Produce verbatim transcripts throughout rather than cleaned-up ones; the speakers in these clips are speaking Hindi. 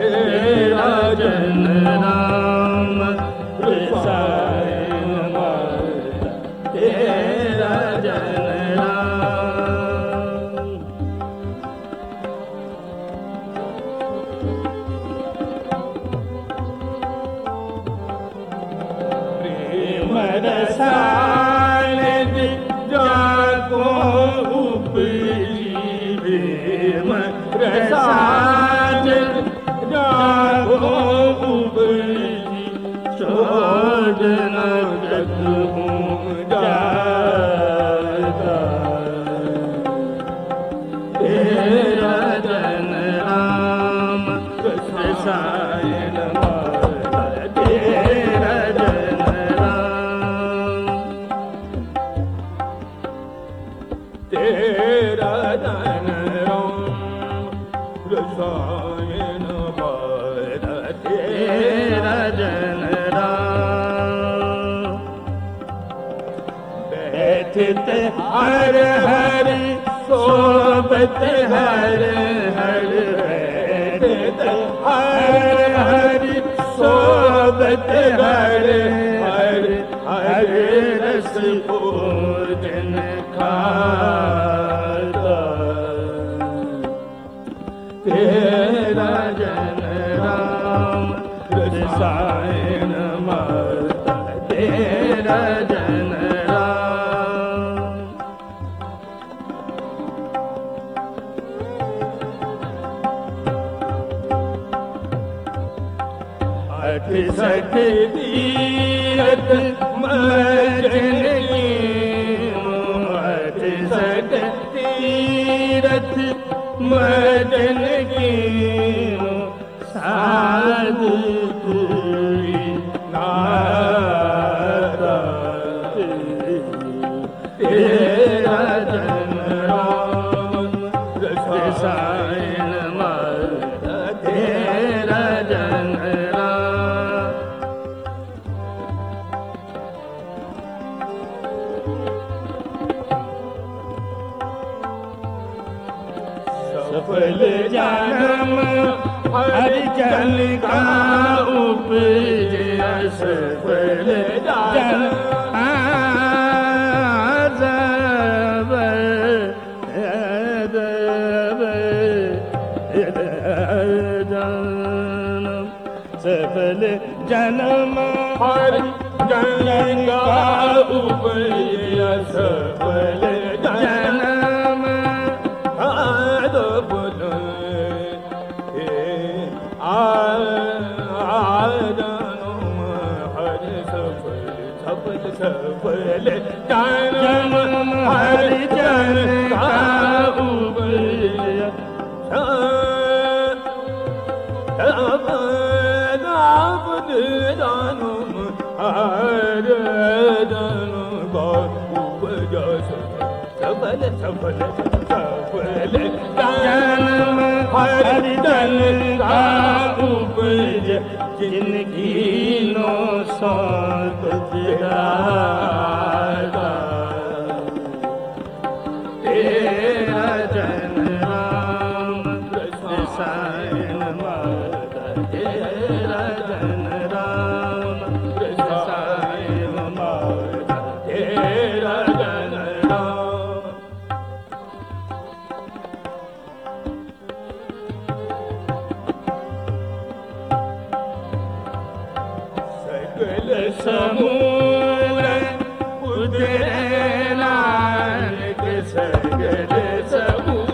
तेरा जन राम रसायन माता तेरा जन राम। प्रेम रसायन जाको उपजी प्रेम रसायन जाको उपजी छोड़न जग हूँ जाता तेरा जन राम रसायन माता तेरा जन राम। तेरा जन राम रसायन माता तेरा जन राम। बैठत हर हर सोबत हर हर बैठत हर हर सोबत हर हर हर रस भोजन खाता तेरा जन राम रसायन माता तेरा जन राम। अठ सठ तीरथ मजन कीनो अठ सठ तीरथ मजन कीनो साधु तुरी नाता तेरा जन राम रसायन माता तेरा जन राम। सफल जन्म हर जन का उपजे सफल जन्म सफल जन्म हर जन का उपजे सफल जन्म आद बुल आदनुम हर सफल सफल सफल जन्म हर जन का उपजे दानुम हर दानु उपजा सफल सफल सफल जन्म हर जन का उपज जिनकी नो सौंप दाता तेरा जन राम रसायन माता तेरा जन राम रसायन माता तेरा जन राम। सकल समूल उदरे नानक सकल समूल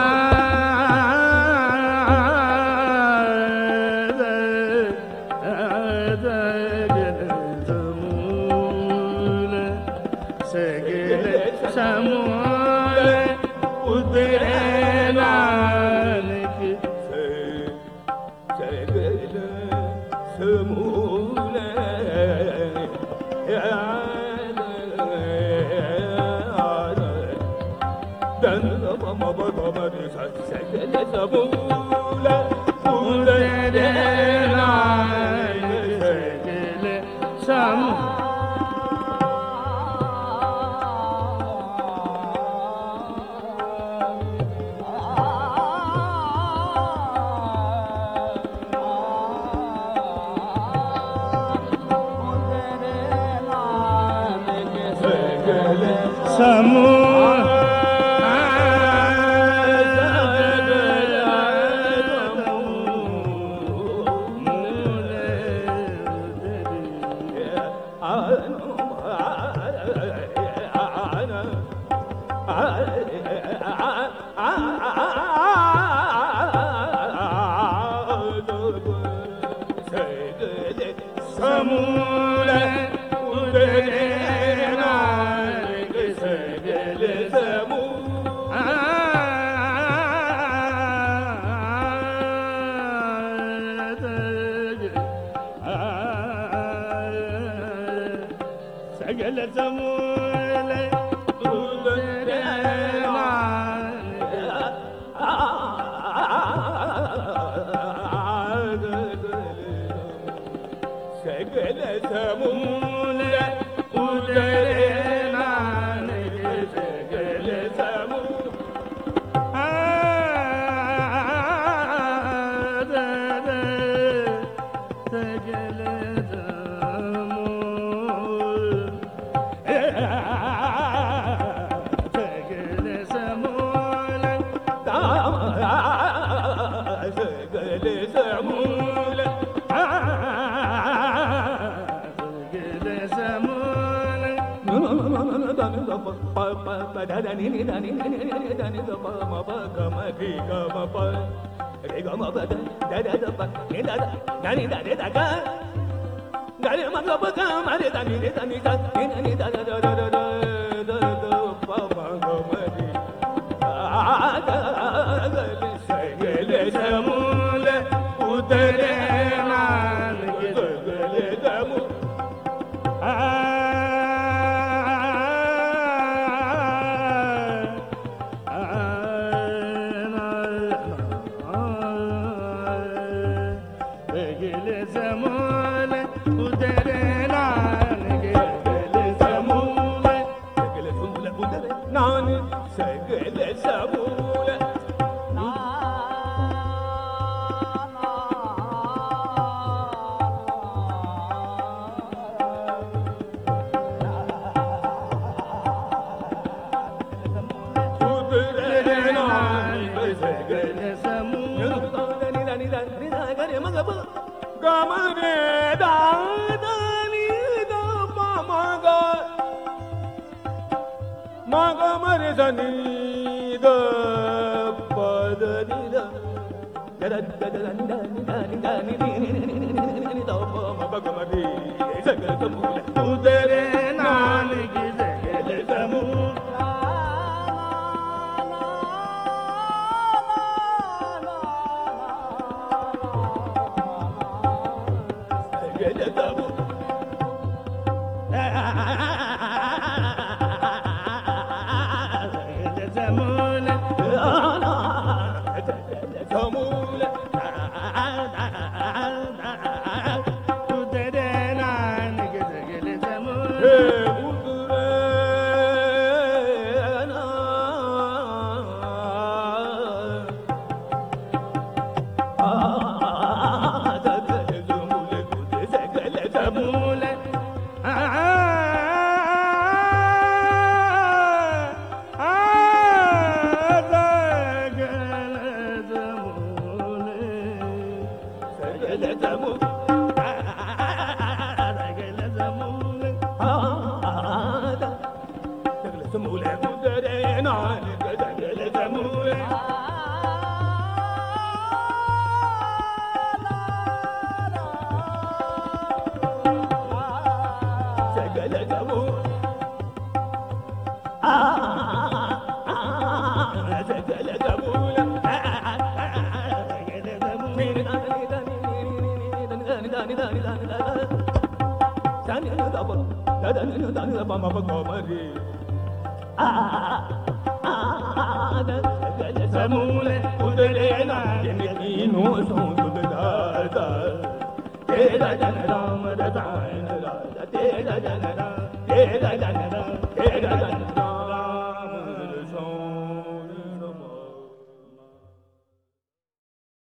सगल समूल उदरे नानक सगल समूल दन मम बम सगल समूल उदरे नानक सगल समूल Tera